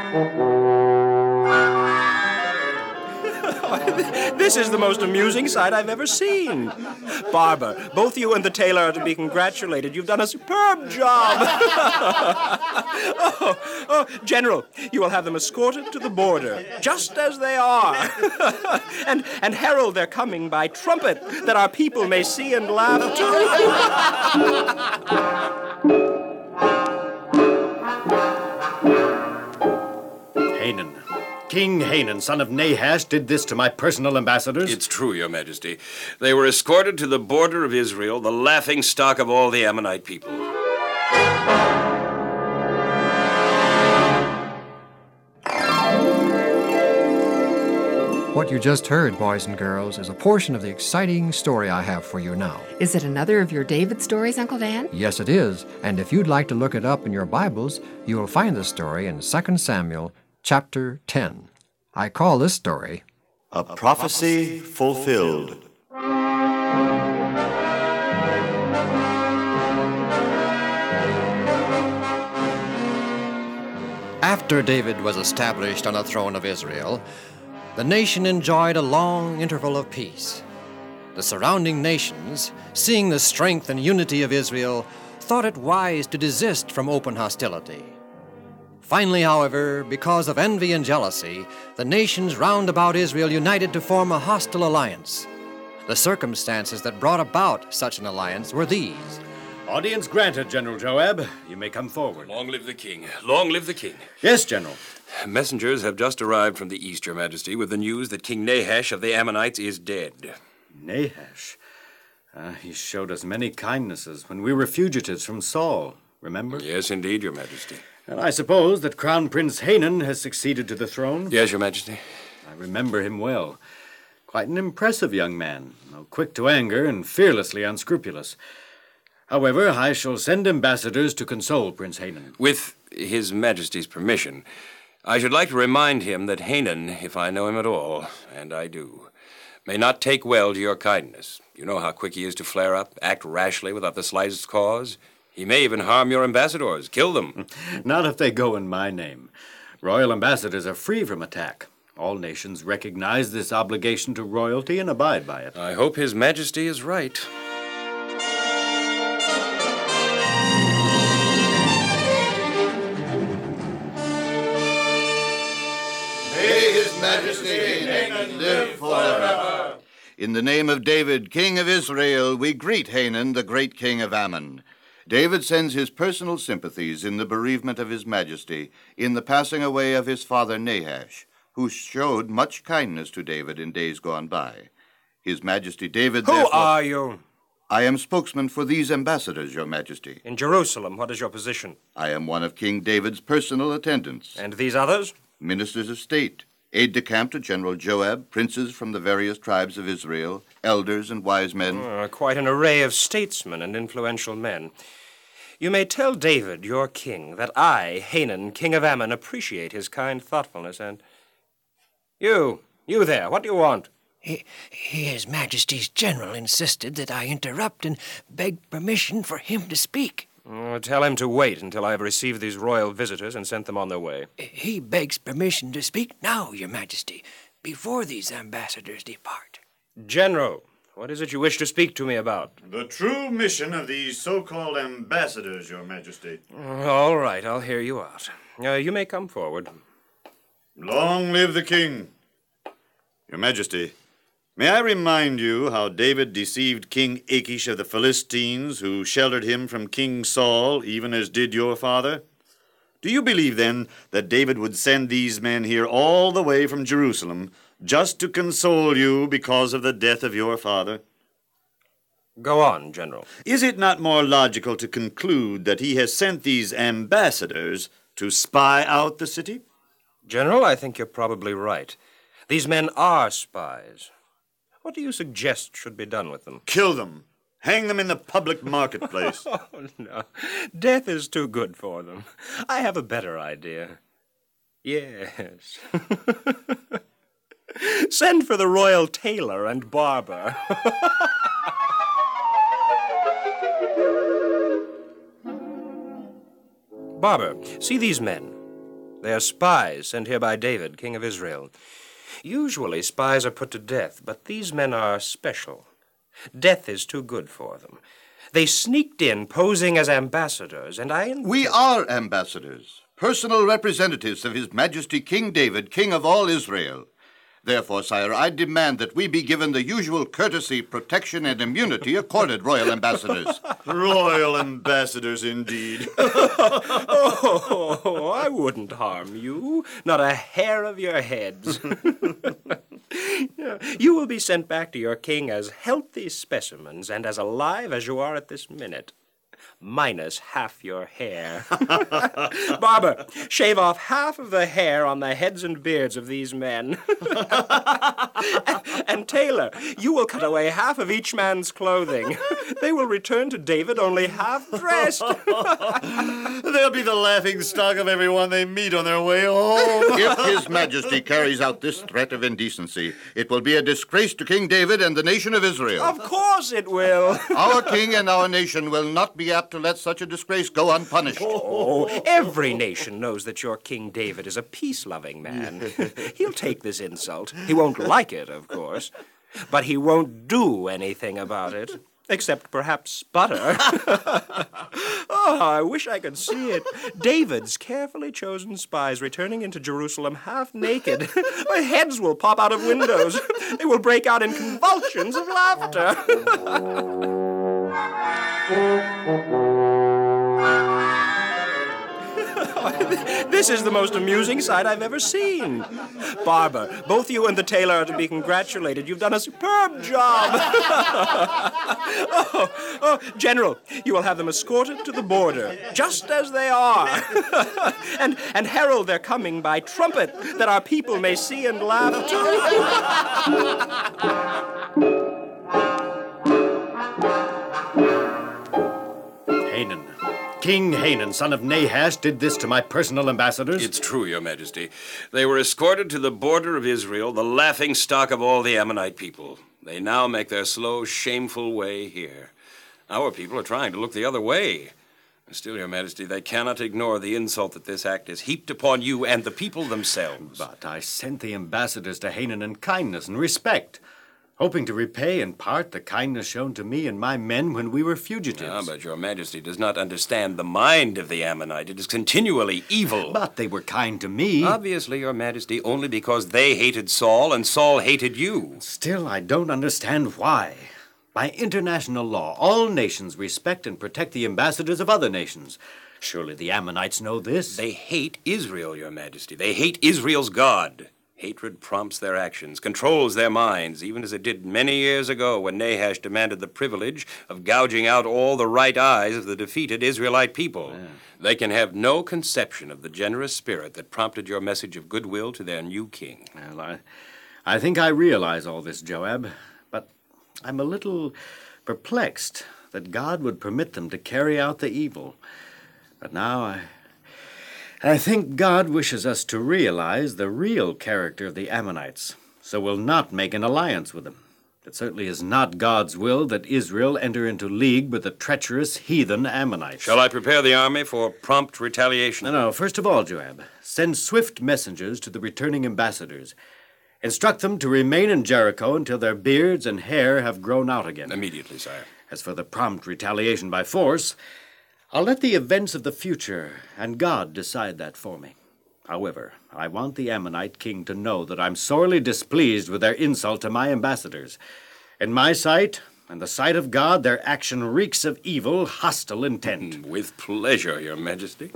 This is the most amusing sight I've ever seen. Barber, both you and the tailor are to be congratulated. You've done a superb job. General, you will have them escorted to the border, just as they are. and herald their coming by trumpet, that our people may see and laugh too. Hanan. King Hanan, son of Nahash, did this to my personal ambassadors? It's true, Your Majesty. They were escorted to the border of Israel, the laughing stock of all the Ammonite people. What you just heard, boys and girls, is a portion of the exciting story I have for you now. Is it another of your David stories, Uncle Dan? Yes, it is. And if you'd like to look it up in your Bibles, you will find the story in 2 Samuel chapter 10. I call this story A Prophecy Fulfilled. After David was established on the throne of Israel, the nation enjoyed a long interval of peace. The surrounding nations, seeing the strength and unity of Israel, thought it wise to desist from open hostility. Finally, however, because of envy and jealousy, the nations round about Israel united to form a hostile alliance. The circumstances that brought about such an alliance were these. Audience granted, General Joab. You may come forward. Long live the king. Long live the king. Yes, General. Messengers have just arrived from the east, Your Majesty, with the news that King Nahash of the Ammonites is dead. Nahash? He showed us many kindnesses when we were fugitives from Saul, remember? Yes, indeed, Your Majesty. And I suppose that Crown Prince Hanan has succeeded to the throne? Yes, Your Majesty. I remember him well. Quite an impressive young man, quick to anger and fearlessly unscrupulous. However, I shall send ambassadors to console Prince Hanan. With His Majesty's permission, I should like to remind him that Hanan, if I know him at all, and I do, may not take well to your kindness. You know how quick he is to flare up, act rashly without the slightest cause. He may even harm your ambassadors, kill them. Not if they go in my name. Royal ambassadors are free from attack. All nations recognize this obligation to royalty and abide by it. I hope His Majesty is right. May His Majesty Hanan live forever. In the name of David, King of Israel, we greet Hanan, the great king of Ammon. David sends his personal sympathies in the bereavement of His Majesty, in the passing away of his father Nahash, who showed much kindness to David in days gone by. His Majesty David, Who are you? I am spokesman for these ambassadors, Your Majesty. In Jerusalem, what is your position? I am one of King David's personal attendants. And these others? Ministers of state, aide-de-camp to General Joab, princes from the various tribes of Israel, elders and wise men. Quite an array of statesmen and influential men. You may tell David, your king, that I, Hanan, king of Ammon, appreciate his kind thoughtfulness, and... You there, what do you want? His Majesty's general insisted that I interrupt and beg permission for him to speak. Tell him to wait until I have received these royal visitors and sent them on their way. He begs permission to speak now, Your Majesty, before these ambassadors depart. General, what is it you wish to speak to me about? The true mission of these so-called ambassadors, Your Majesty. All right, I'll hear you out. You may come forward. Long live the king. Your Majesty, may I remind you how David deceived King Achish of the Philistines, who sheltered him from King Saul, even as did your father? Do you believe, then, that David would send these men here all the way from Jerusalem just to console you because of the death of your father? Go on, General. Is it not more logical to conclude that he has sent these ambassadors to spy out the city? General, I think you're probably right. These men are spies. What do you suggest should be done with them? Kill them. Hang them in the public marketplace. Oh, no. Death is too good for them. I have a better idea. Yes. Send for the royal tailor and barber. Barber, see these men. They are spies sent here by David, king of Israel. Usually spies are put to death, but these men are special. Death is too good for them. They sneaked in posing as ambassadors, and We are ambassadors, personal representatives of His Majesty King David, king of all Israel. Therefore, sire, I demand that we be given the usual courtesy, protection, and immunity accorded royal ambassadors. Royal ambassadors, indeed. Oh, I wouldn't harm you. Not a hair of your heads. You will be sent back to your king as healthy specimens and as alive as you are at this minute. Minus half your hair. Barber, shave off half of the hair on the heads and beards of these men. And Taylor, you will cut away half of each man's clothing. They will return to David only half dressed. They'll be the laughing stock of everyone they meet on their way home. If His Majesty carries out this threat of indecency, it will be a disgrace to King David and the nation of Israel. Of course it will. Our king and our nation will not be apt to let such a disgrace go unpunished. Oh, every nation knows that your King David is a peace-loving man. He'll take this insult. He won't like it, of course, but he won't do anything about it. Except perhaps sputter. Oh, I wish I could see it. David's carefully chosen spies returning into Jerusalem half naked. Their heads will pop out of windows. They will break out in convulsions of laughter. This is the most amusing sight I've ever seen. Barber, both you and the tailor are to be congratulated. You've done a superb job. General, you will have them escorted to the border, just as they are. and herald their coming by trumpet, that our people may see and laugh too. Hanan. King Hanan, son of Nahash, did this to my personal ambassadors? It's true, Your Majesty. They were escorted to the border of Israel, the laughing stock of all the Ammonite people. They now make their slow, shameful way here. Our people are trying to look the other way. Still, Your Majesty, they cannot ignore the insult that this act has heaped upon you and the people themselves. But I sent the ambassadors to Hanan in kindness and respect, hoping to repay in part the kindness shown to me and my men when we were fugitives. Ah, but Your Majesty does not understand the mind of the Ammonite. It is continually evil. But they were kind to me. Obviously, Your Majesty, only because they hated Saul and Saul hated you. Still, I don't understand why. By international law, all nations respect and protect the ambassadors of other nations. Surely the Ammonites know this. They hate Israel, Your Majesty. They hate Israel's God. Hatred prompts their actions, controls their minds, even as it did many years ago when Nahash demanded the privilege of gouging out all the right eyes of the defeated Israelite people. Yeah. They can have no conception of the generous spirit that prompted your message of goodwill to their new king. Well, I think I realize all this, Joab, but I'm a little perplexed that God would permit them to carry out the evil. But now I think God wishes us to realize the real character of the Ammonites, so we'll not make an alliance with them. It certainly is not God's will that Israel enter into league with the treacherous heathen Ammonites. Shall I prepare the army for prompt retaliation? No. First of all, Joab, send swift messengers to the returning ambassadors. Instruct them to remain in Jericho until their beards and hair have grown out again. Immediately, sire. As for the prompt retaliation by force, I'll let the events of the future and God decide that for me. However, I want the Ammonite king to know that I'm sorely displeased with their insult to my ambassadors. In my sight, and the sight of God, their action reeks of evil, hostile intent. With pleasure, Your Majesty.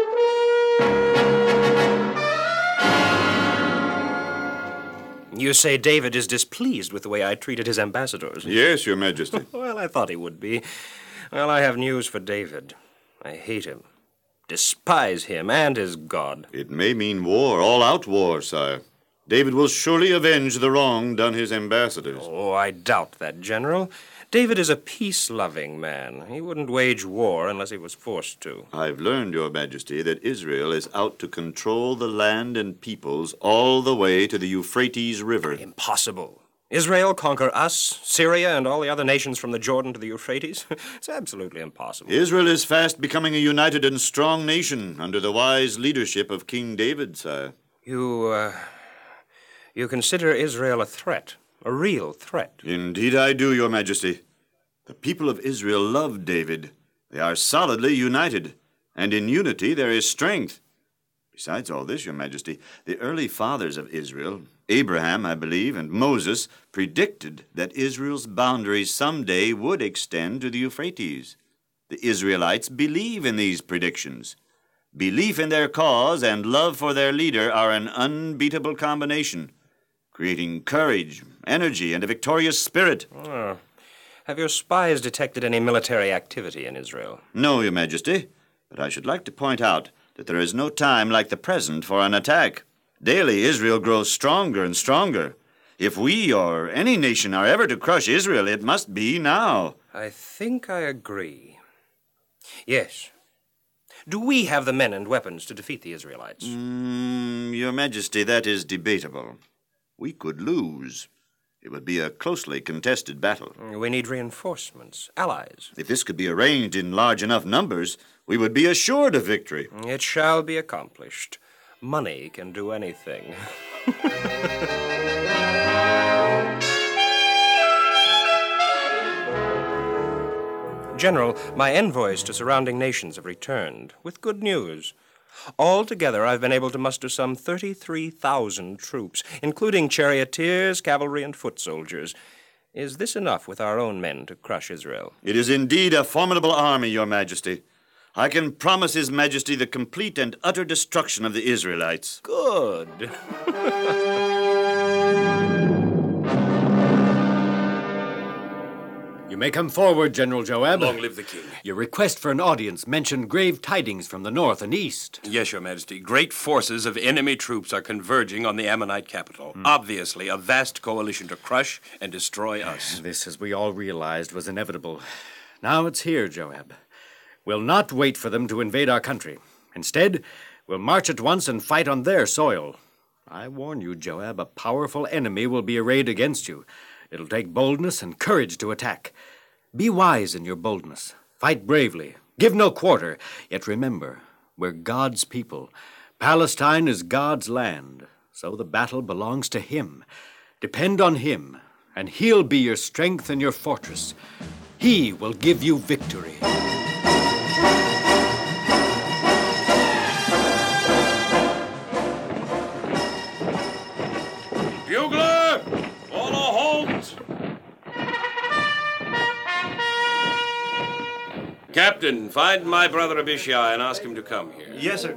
You say David is displeased with the way I treated his ambassadors? Yes, Your Majesty. Well, I thought he would be. Well, I have news for David. I hate him, despise him and his God. It may mean war, all-out war, sire. David will surely avenge the wrong done his ambassadors. Oh, I doubt that, General. David is a peace-loving man. He wouldn't wage war unless he was forced to. I've learned, Your Majesty, that Israel is out to control the land and peoples all the way to the Euphrates River. Impossible. Israel conquer us, Syria, and all the other nations from the Jordan to the Euphrates? It's absolutely impossible. Israel is fast becoming a united and strong nation under the wise leadership of King David, sire. You consider Israel a threat, a real threat? Indeed I do, Your Majesty. The people of Israel love David. They are solidly united, and in unity there is strength. Besides all this, Your Majesty, the early fathers of Israel, Abraham, I believe, and Moses, predicted that Israel's boundaries someday would extend to the Euphrates. The Israelites believe in these predictions. Belief in their cause and love for their leader are an unbeatable combination, creating courage, energy, and a victorious spirit. Oh. Have your spies detected any military activity in Israel? No, Your Majesty, but I should like to point out that there is no time like the present for an attack. Daily, Israel grows stronger and stronger. If we or any nation are ever to crush Israel, it must be now. I think I agree. Yes. Do we have the men and weapons to defeat the Israelites? Your Majesty, that is debatable. We could lose. It would be a closely contested battle. We need reinforcements, allies. If this could be arranged in large enough numbers, we would be assured of victory. It shall be accomplished. Money can do anything. General, my envoys to surrounding nations have returned with good news. Altogether, I've been able to muster some 33,000 troops, including charioteers, cavalry, and foot soldiers. Is this enough with our own men to crush Israel? It is indeed a formidable army, Your Majesty. I can promise His Majesty the complete and utter destruction of the Israelites. Good. You may come forward, General Joab. Long live the king. Your request for an audience mentioned grave tidings from the north and east. Yes, Your Majesty. Great forces of enemy troops are converging on the Ammonite capital. Obviously, a vast coalition to crush and destroy us. This, as we all realized, was inevitable. Now it's here, Joab. We'll not wait for them to invade our country. Instead, we'll march at once and fight on their soil. I warn you, Joab, a powerful enemy will be arrayed against you. It'll take boldness and courage to attack. Be wise in your boldness. Fight bravely. Give no quarter. Yet remember, we're God's people. Palestine is God's land, so the battle belongs to Him. Depend on Him, and He'll be your strength and your fortress. He will give you victory. Bugler! On a halt! Captain, find my brother Abishai and ask him to come here. Yes, sir.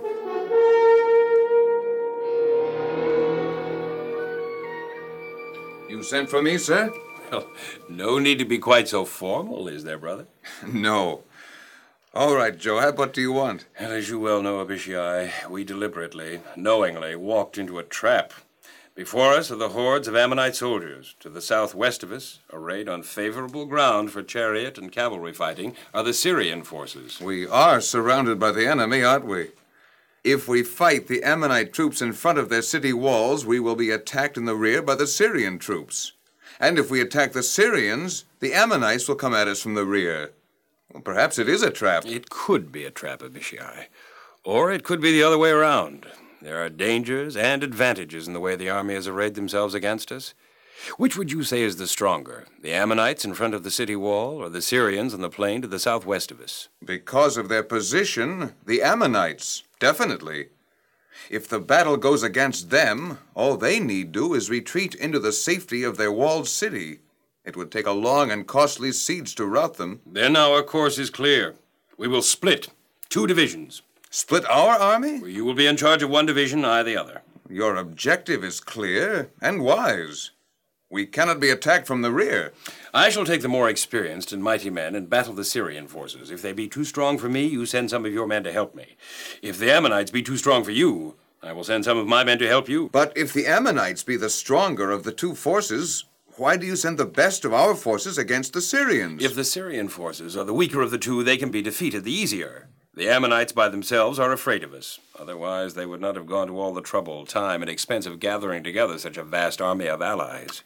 You sent for me, sir? Well, no need to be quite so formal, is there, brother? No. All right, Joab, what do you want? Well, as you well know, Abishai, we deliberately, knowingly walked into a trap. Before us are the hordes of Ammonite soldiers. To the southwest of us, arrayed on favorable ground for chariot and cavalry fighting, are the Syrian forces. We are surrounded by the enemy, aren't we? If we fight the Ammonite troops in front of their city walls, we will be attacked in the rear by the Syrian troops. And if we attack the Syrians, the Ammonites will come at us from the rear. Well, perhaps it is a trap. It could be a trap, Abishai. Or it could be the other way around. There are dangers and advantages in the way the army has arrayed themselves against us. Which would you say is the stronger, the Ammonites in front of the city wall or the Syrians on the plain to the southwest of us? Because of their position, the Ammonites, definitely. If the battle goes against them, all they need do is retreat into the safety of their walled city. It would take a long and costly siege to rout them. Then now our course is clear. We will split 2 divisions. Split our army? You will be in charge of one division, I the other. Your objective is clear and wise. We cannot be attacked from the rear. I shall take the more experienced and mighty men and battle the Syrian forces. If they be too strong for me, you send some of your men to help me. If the Ammonites be too strong for you, I will send some of my men to help you. But if the Ammonites be the stronger of the 2 forces, why do you send the best of our forces against the Syrians? If the Syrian forces are the weaker of the 2, they can be defeated the easier. The Ammonites by themselves are afraid of us. Otherwise, they would not have gone to all the trouble, time, and expense of gathering together such a vast army of allies.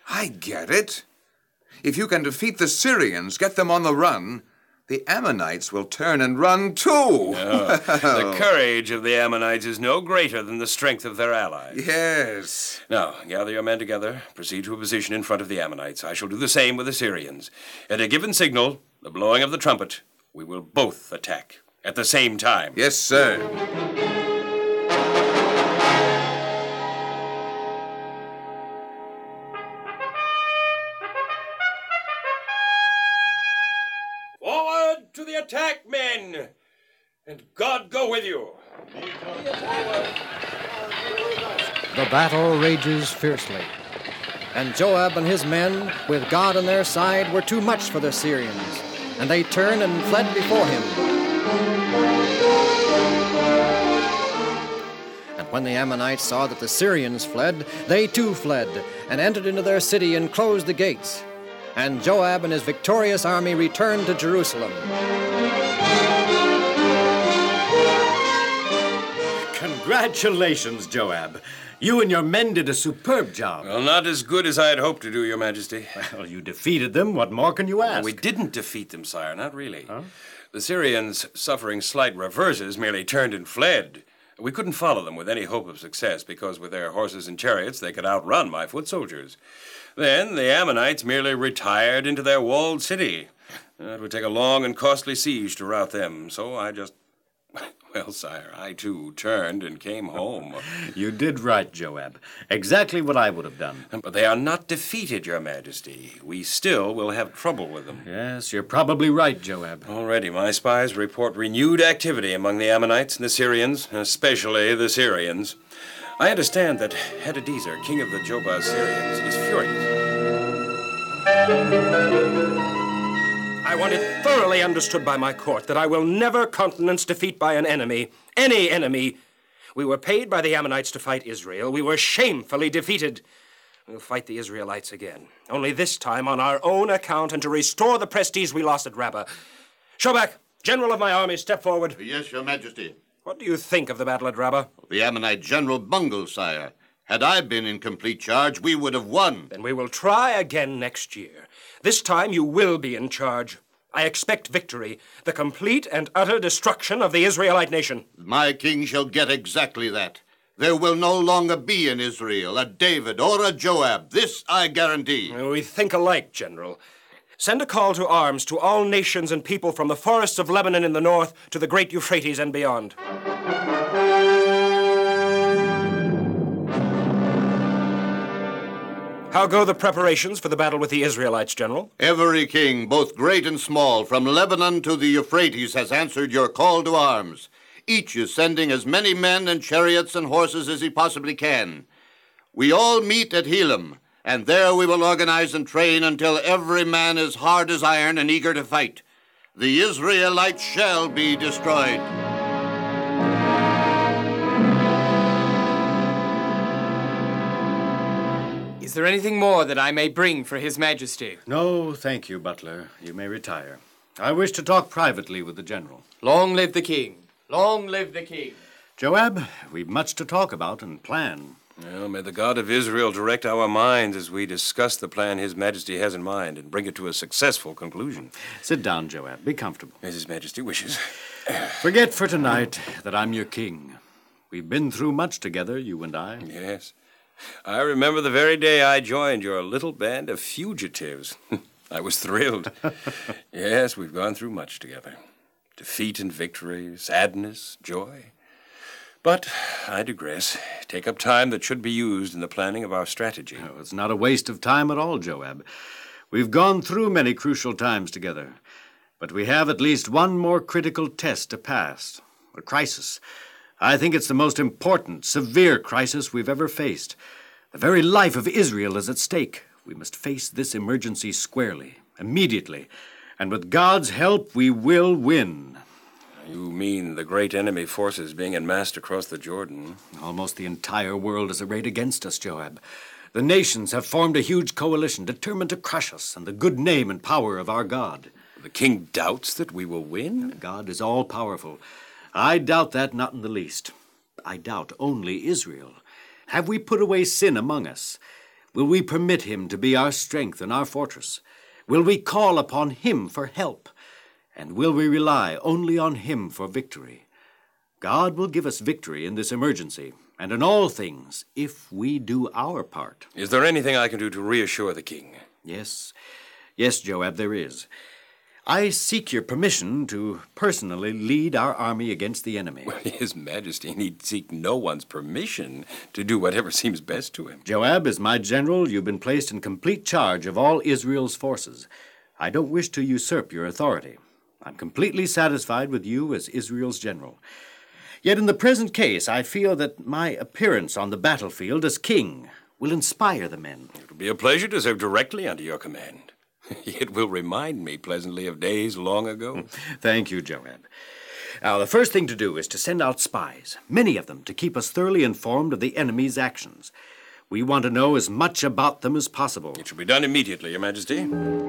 I get it. If you can defeat the Syrians, get them on the run, the Ammonites will turn and run too. The courage of the Ammonites is no greater than the strength of their allies. Yes. Now, gather your men together, proceed to a position in front of the Ammonites. I shall do the same with the Syrians. At a given signal, the blowing of the trumpet, we will both attack at the same time. Yes, sir. Forward to the attack, men! And God go with you! The battle rages fiercely, and Joab and his men, with God on their side, were too much for the Syrians, and they turned and fled before him. And when the Ammonites saw that the Syrians fled, they too fled, and entered into their city and closed the gates. And Joab and his victorious army returned to Jerusalem. Congratulations, Joab. You and your men did a superb job. Well, not as good as I had hoped to do, Your Majesty. Well, you defeated them. What more can you ask? Well, we didn't defeat them, sire, not really. Huh? The Syrians, suffering slight reverses, merely turned and fled. We couldn't follow them with any hope of success because with their horses and chariots they could outrun my foot soldiers. Then the Ammonites merely retired into their walled city. It would take a long and costly siege to rout them, so I just... Well, sire, I too turned and came home. You did right, Joab. Exactly what I would have done. But they are not defeated, Your Majesty. We still will have trouble with them. Yes, you're probably right, Joab. Already my spies report renewed activity among the Ammonites and the Syrians, especially the Syrians. I understand that Hadadezer, king of the Jobah Syrians, is furious. I want it thoroughly understood by my court that I will never countenance defeat by an enemy, any enemy. We were paid by the Ammonites to fight Israel. We were shamefully defeated. We'll fight the Israelites again, only this time on our own account and to restore the prestige we lost at Rabbah. Shobak, general of my army, step forward. Yes, Your Majesty. What do you think of the battle at Rabbah? The Ammonite general bungled, sire. Had I been in complete charge, we would have won. Then we will try again next year. This time you will be in charge. I expect victory, the complete and utter destruction of the Israelite nation. My king shall get exactly that. There will no longer be in Israel a David or a Joab. This I guarantee. We think alike, General. Send a call to arms to all nations and people from the forests of Lebanon in the north to the great Euphrates and beyond. How go the preparations for the battle with the Israelites, General? Every king, both great and small, from Lebanon to the Euphrates, has answered your call to arms. Each is sending as many men and chariots and horses as he possibly can. We all meet at Helam, and there we will organize and train until every man is hard as iron and eager to fight. The Israelites shall be destroyed. Is there anything more that I may bring for His Majesty? No, thank you, Butler. You may retire. I wish to talk privately with the general. Long live the king. Long live the king. Joab, we've much to talk about and plan. Well, may the God of Israel direct our minds as we discuss the plan His Majesty has in mind and bring it to a successful conclusion. Sit down, Joab. Be comfortable. As His Majesty wishes. Forget for tonight that I'm your king. We've been through much together, you and I. Yes. I remember the very day I joined your little band of fugitives. I was thrilled. Yes, we've gone through much together. Defeat and victory, sadness, joy. But I digress. Take up time that should be used in the planning of our strategy. Oh, it's not a waste of time at all, Joab. We've gone through many crucial times together. But we have at least one more critical test to pass. A crisis. I think it's the most important, severe crisis we've ever faced. The very life of Israel is at stake. We must face this emergency squarely, immediately. And with God's help, we will win. You mean the great enemy forces being enmassed across the Jordan? Almost the entire world is arrayed against us, Joab. The nations have formed a huge coalition determined to crush us and the good name and power of our God. The king doubts that we will win? God is all-powerful. I doubt that not in the least. I doubt only Israel. Have we put away sin among us? Will we permit him to be our strength and our fortress? Will we call upon him for help? And will we rely only on him for victory? God will give us victory in this emergency, and in all things, if we do our part. Is there anything I can do to reassure the king? Yes, Joab, there is. I seek your permission to personally lead our army against the enemy. Well, His Majesty need seek no one's permission to do whatever seems best to him. Joab, as my general, you've been placed in complete charge of all Israel's forces. I don't wish to usurp your authority. I'm completely satisfied with you as Israel's general. Yet in the present case, I feel that my appearance on the battlefield as king will inspire the men. It will be a pleasure to serve directly under your command. It will remind me pleasantly of days long ago. Thank you, Joab. Now, the first thing to do is to send out spies, many of them, to keep us thoroughly informed of the enemy's actions. We want to know as much about them as possible. It shall be done immediately, Your Majesty.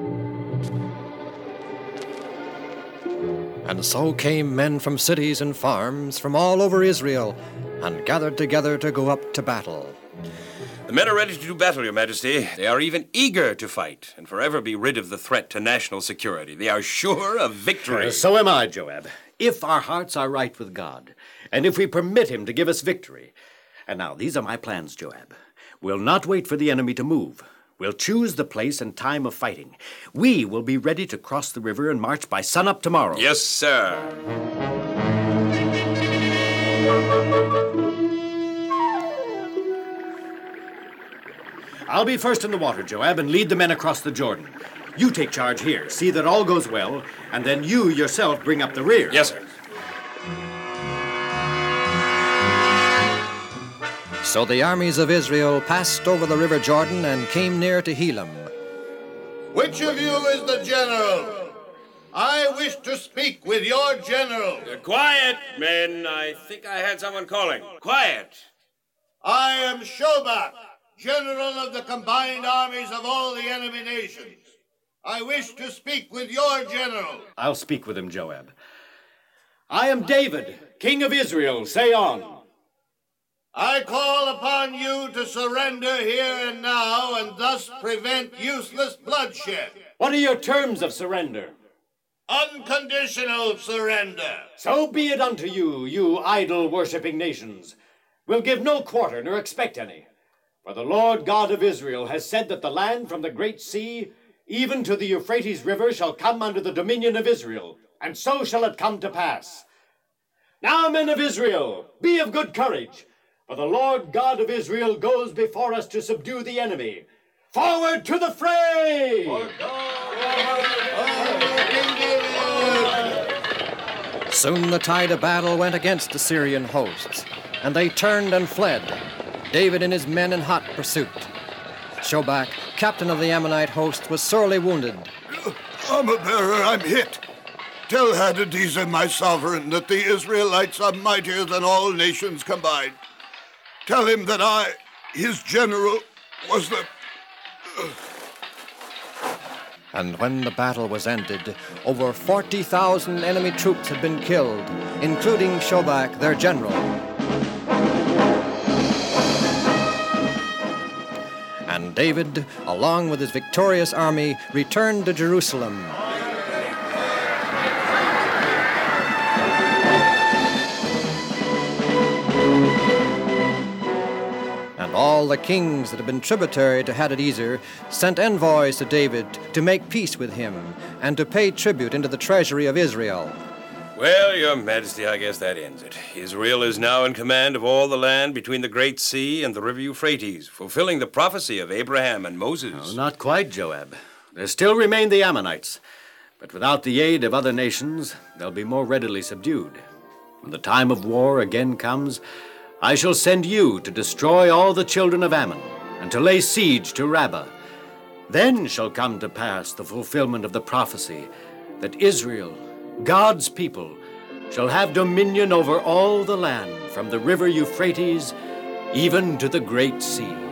And so came men from cities and farms from all over Israel and gathered together to go up to battle. The men are ready to do battle, Your Majesty. They are even eager to fight and forever be rid of the threat to national security. They are sure of victory. So am I, Joab. If our hearts are right with God, and if we permit him to give us victory. And now, these are my plans, Joab. We'll not wait for the enemy to move. We'll choose the place and time of fighting. We will be ready to cross the river and march by sunup tomorrow. Yes, sir. I'll be first in the water, Joab, and lead the men across the Jordan. You take charge here, see that all goes well, and then you yourself bring up the rear. Yes, sir. So the armies of Israel passed over the river Jordan and came near to Helam. Which of you is the general? I wish to speak with your general. Quiet, men. I think I had someone calling. Quiet. I am Shobach, general of the combined armies of all the enemy nations. I wish to speak with your general. I'll speak with him, Joab. I am David, king of Israel. Say on. I call upon you to surrender here and now and thus prevent useless bloodshed. What are your terms of surrender? Unconditional surrender. So be it unto you, you idol-worshipping nations. We'll give no quarter nor expect any. For the Lord God of Israel has said that the land from the great sea, even to the Euphrates River, shall come under the dominion of Israel, and so shall it come to pass. Now, men of Israel, be of good courage. For the Lord God of Israel goes before us to subdue the enemy. Forward to the fray! Soon the tide of battle went against the Syrian hosts, and they turned and fled, David and his men in hot pursuit. Shobach, captain of the Ammonite host, was sorely wounded. Armor-bearer, I'm hit. Tell Hadadezer, my sovereign, that the Israelites are mightier than all nations combined. Tell him that I, his general, was the... And when the battle was ended, over 40,000 enemy troops had been killed, including Shobach, their general. And David, along with his victorious army, returned to Jerusalem. And all the kings that had been tributary to Hadadezer sent envoys to David to make peace with him and to pay tribute into the treasury of Israel. Well, Your Majesty, I guess that ends it. Israel is now in command of all the land between the Great Sea and the River Euphrates, fulfilling the prophecy of Abraham and Moses. No, not quite, Joab. There still remain the Ammonites. But without the aid of other nations, they'll be more readily subdued. When the time of war again comes, I shall send you to destroy all the children of Ammon and to lay siege to Rabbah. Then shall come to pass the fulfillment of the prophecy that Israel, God's people, shall have dominion over all the land from the river Euphrates even to the great sea.